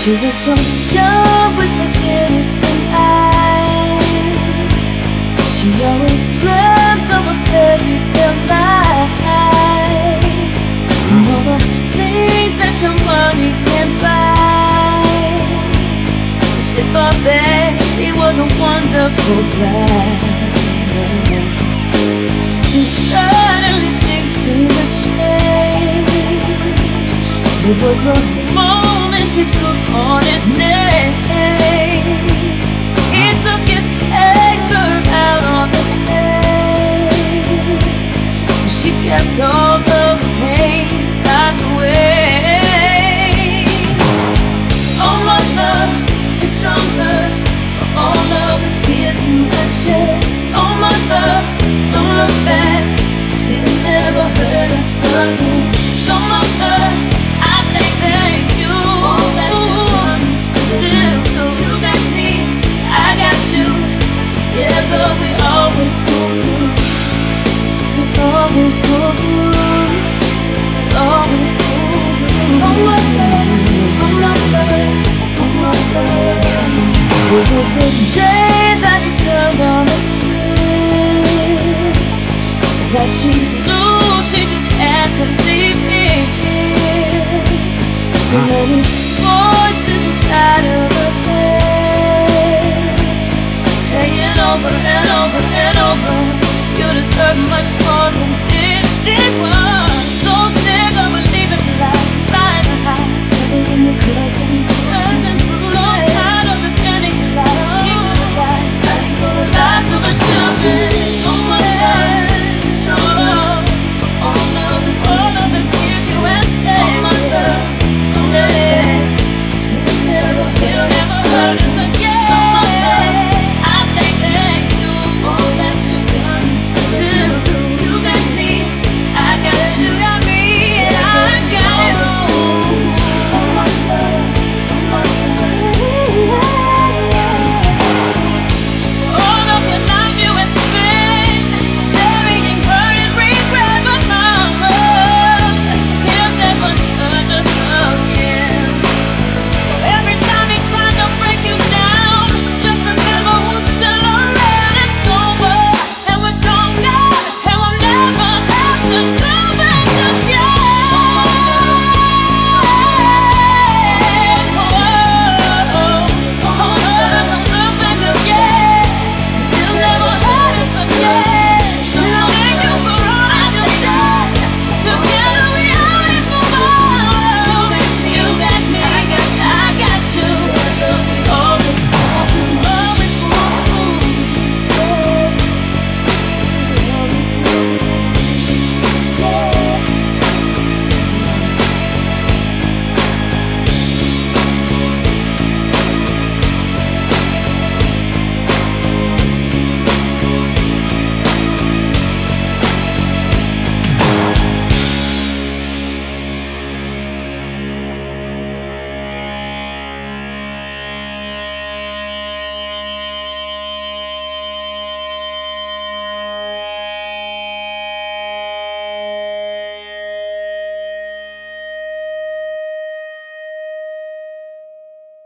She was so young with such innocent eyes. She always dreamt of a fairy tale life, and all the things that your money can't buy. She thought that it was a wonderful plan, and suddenly things seemed to change. It was the moment she took on his name.